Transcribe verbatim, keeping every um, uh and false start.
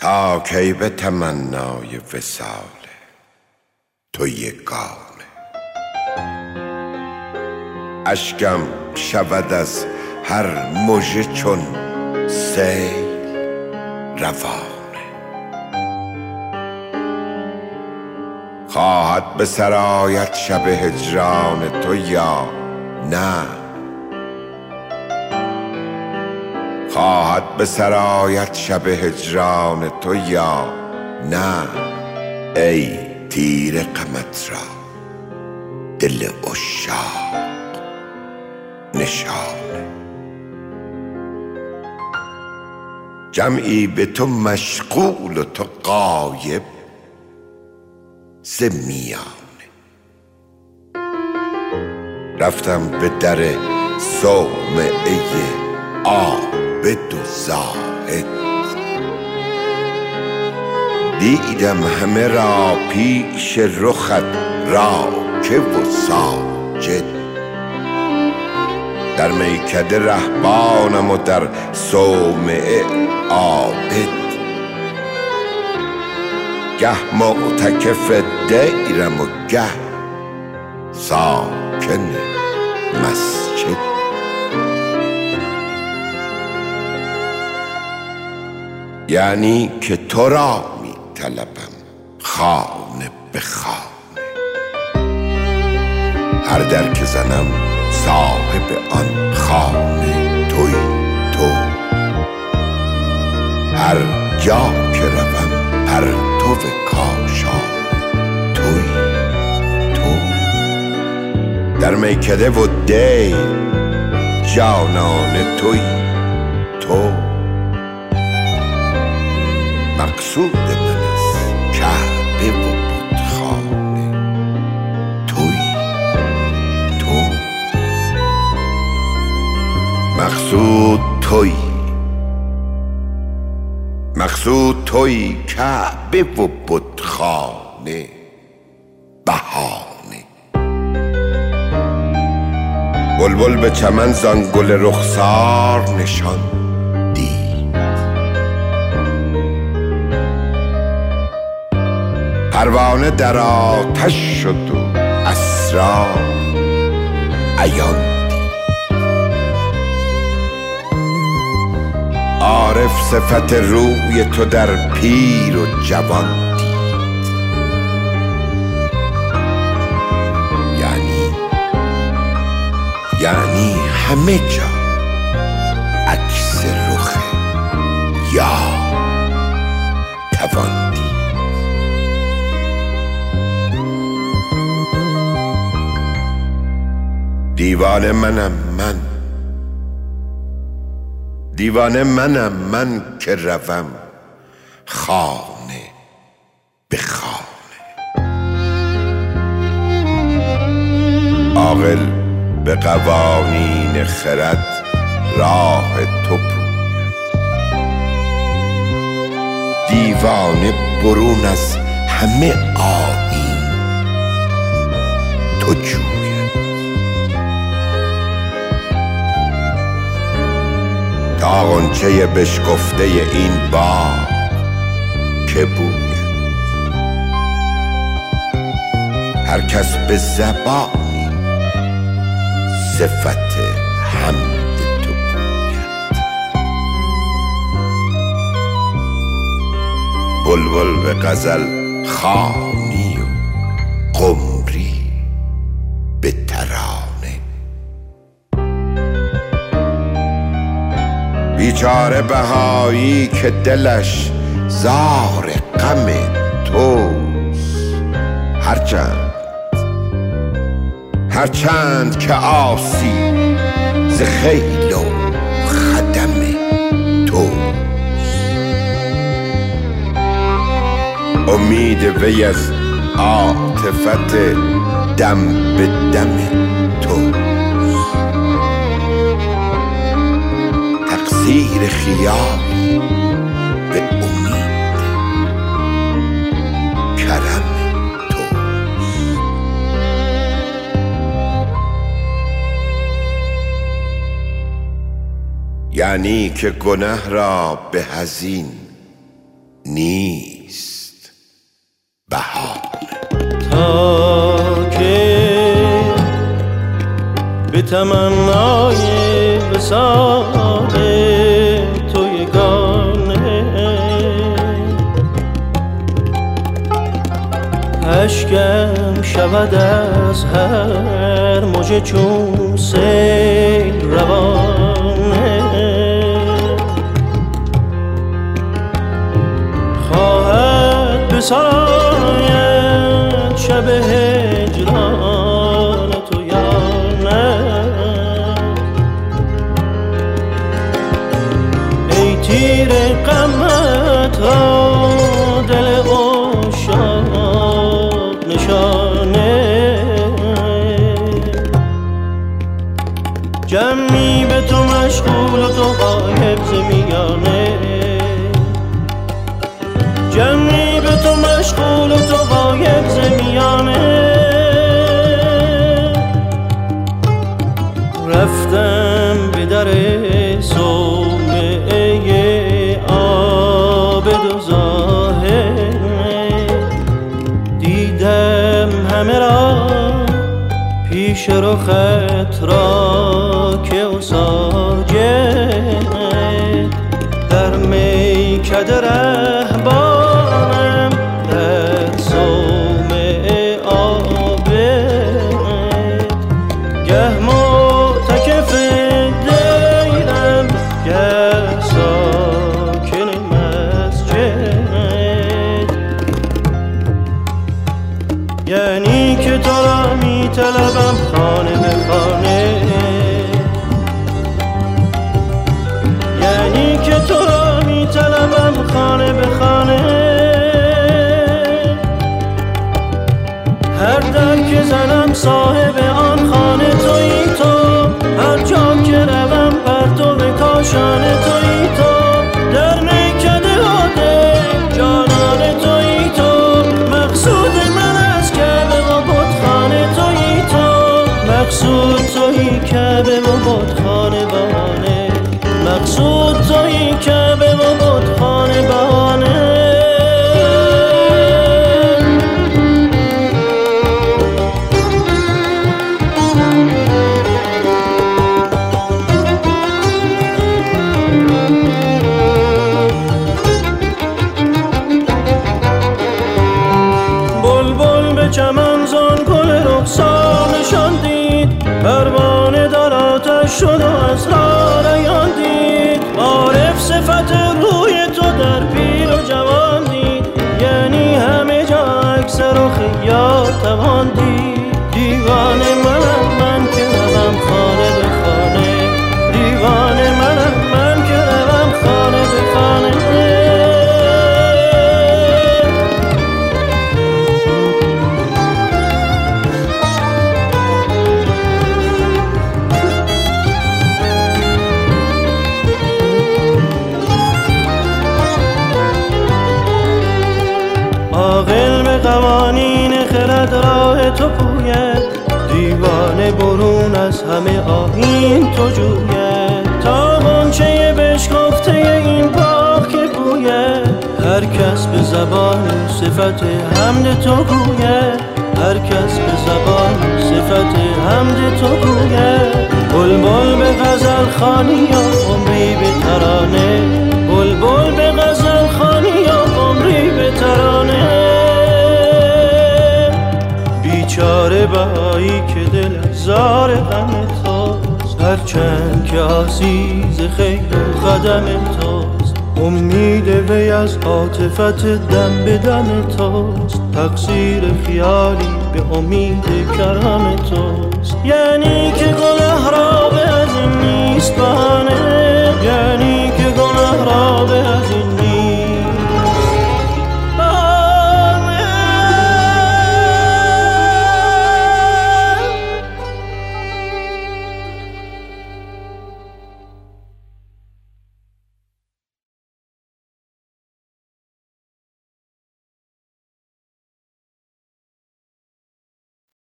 تا کی به تمنای وصال تو یگانه، اشکم شود از هر مژه چون سیل روانه. خواهد به سر آید شب هجران تو یا نه، خواهد به سر آید شب هجران تو یا نه. ای تیر غمت را دل عشاق نشانه، جمعی به تو مشغول و تو غایب ز میانه. رفتم به در صومعه عابد و زاهد، دیدم همه را پیش رخت راکع و ساجد. در میکده رهبانم و در صومعه عابد، گه معتکف دیرم و گه ساکن مسجد. یعنی که تو را می طلبم خانه به خانه، هر در که زنم صاحب آن خانه توی تو. هر جا که روم پرتو کاشانه توی تو. در میکده و دی جانانه توی تو. مقصود من از کعبه و بتخانه توی تو. مقصود توی، مقصود توی، کعبه و بتخانه بهانه. بلبل به چمن زان گل رخسار نشان دید، پروانه در آتش شد و اسرار عیان دید. عارف صفت روی تو در پیر و جوان دید. یعنی یعنی همه جا عکس رخ یار توان دید. دیوانه منم من، دیوانه منم من که روم خانه به خانه. عاقل به قوانین خرد راه تو پوید، دیوانه برون از همه آیین تو جوید. تا غنچه بشکفته این باغ که بوید، هر کس به زبانی صفت حمد تو گوید. بلبل به غزل خوانی و قمری به ترانه. بیچاره بهایی که دلش زار غم توست، هرچند هرچند که عاصی ز خیل و خدم توست. امید وی از عاطفت دم به دم توست. تقصیر خیال به امید کرم توست. یعنی که گنه را به حزین نیست بهانه. تا که به تمنای وصال تو یگانه اشکم شود از هر موجه چون سیل روانه خواهد به سایت شب هجران تو یا نه ای تیر غمت را دل عاشق نشانه جمعی به تو مشغول و تو غایب ز میانه جمعی به تو مشغول و تو غایب ز میانه رفتم به در صومعه عابد و زاهد دیدم همه را پیش رخت را که و ساجد در میکده رهبانم در صومعه عابد گه معتکف دیرم گه ساکن مسجد یعنی که تو را می طلبم خانه به خانه یعنی که تو را می طلبم خانه به خانه هر در که زنم صاحب آن خانه تویی تو هر جا که روم پرتو به کاشانه تویی تو در میکده و دل جانانه تویی تو مقصود من از کعبه و بتخانه تویی تو مقصود تویی کعبه و بتخانه بهانه مقصود تویی کعبه و بتخانه بهانه بلبل به چمن زان گل رخسارشان دید پروانه در آتش شد و از رایان دید عارف صفت روی تو در پیر و جوان دید یعنی همه جا عکس رخ یار توان دید دیوانه منم من که روم خانه به خانه دیوانه منم من که روم خانه به خانه عاقل به قوانین خرد راه تو پوید دیوانه برون از همه آیین تو جوید تا غنچه بشکفته این باغ که بوید هر کس به زبان صفت حمد تو گوید هر کس به زبان صفت حمد تو گوید بلبل به غزل خوانی یا عمری به ترانه بلبل به غزل خوانی یا عمری به ترانه بیچاره بایی که دل زار غم توست هرچند که آسیز خیر و قدم توست امید وی از عاطفت دم به دم توست تقصیر خیالی به امید کرم توست یعنی که گل